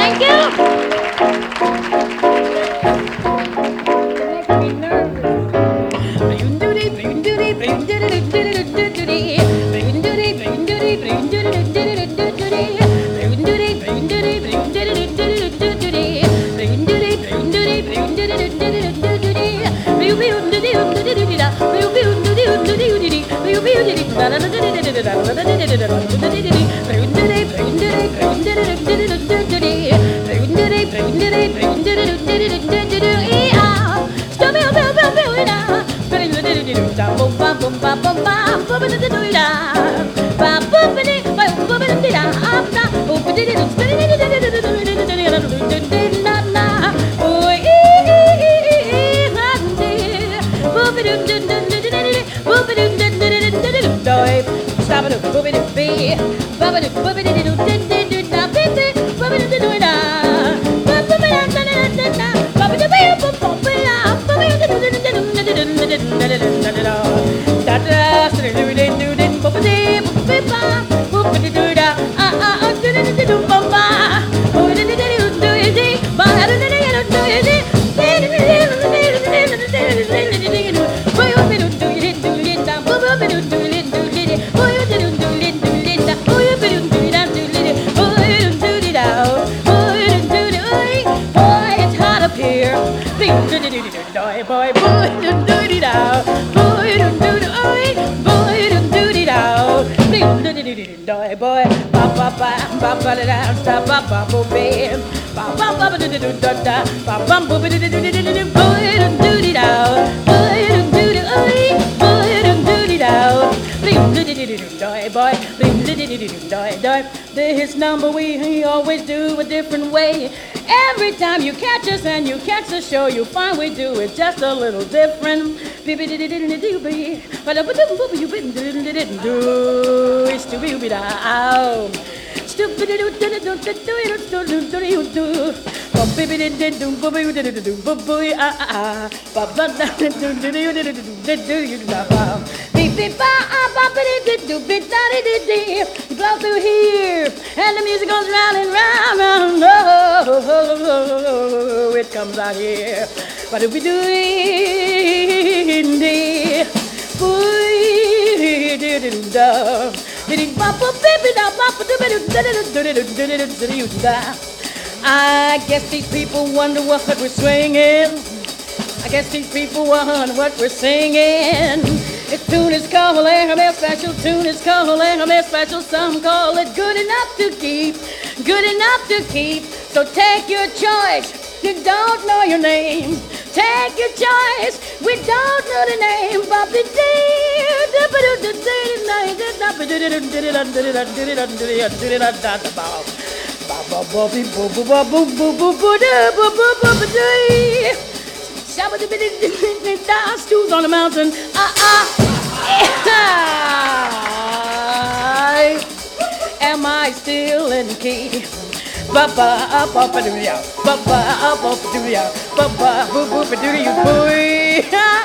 Thank you. It makes me nervous. This number we always do a different way. Every time you catch us and you catch the show, you find we do it just a little different. Blow through here, and the music goes round and round, round. Oh, it comes out here. But if we do it, I guess these people wonder what we're swinging. I guess these people wonder what we're singing. This tune is called Airmail Special. Tune is called Airmail Special. Some call it good enough to keep. Good enough to keep. So take your choice. You don't know your name. Take your choice. We don't know the name. Stools on the mountain. Am I still in the key? Baba up up do ya. Baba up up do ya. Baba boop boop do you boy.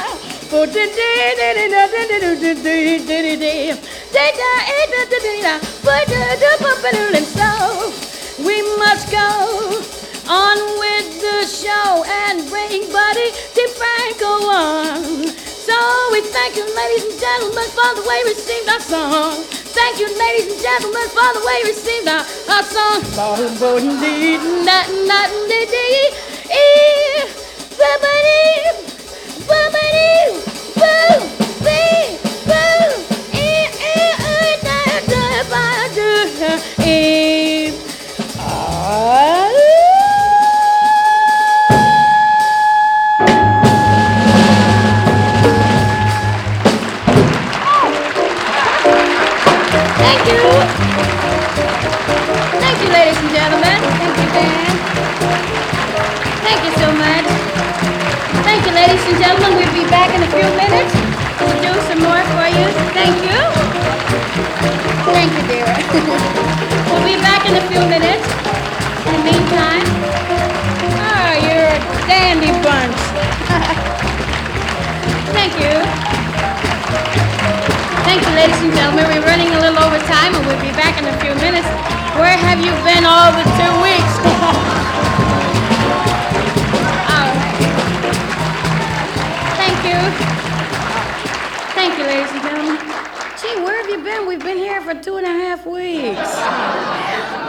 And so we must go on with the show and bring Buddy DeFranco on. So we thank you, ladies and gentlemen, for the way we received our song. Thank you, ladies and gentlemen, for the way we received our song. Thank you. Thank you, ladies and gentlemen. Thank you, Dan. Thank you so much. Thank you, ladies and gentlemen. We'll be back in a few minutes to do some more for you. Thank you. Thank you, dear. We'll be back in a few minutes. In the meantime, oh, you're a dandy bunch. Thank you. Thank you, ladies and gentlemen. We're running a little over time, and we'll be back in a few minutes. Where have you been all the 2 weeks? Thank you, ladies and gentlemen. Gee, where have you been? We've been here for 2.5 weeks.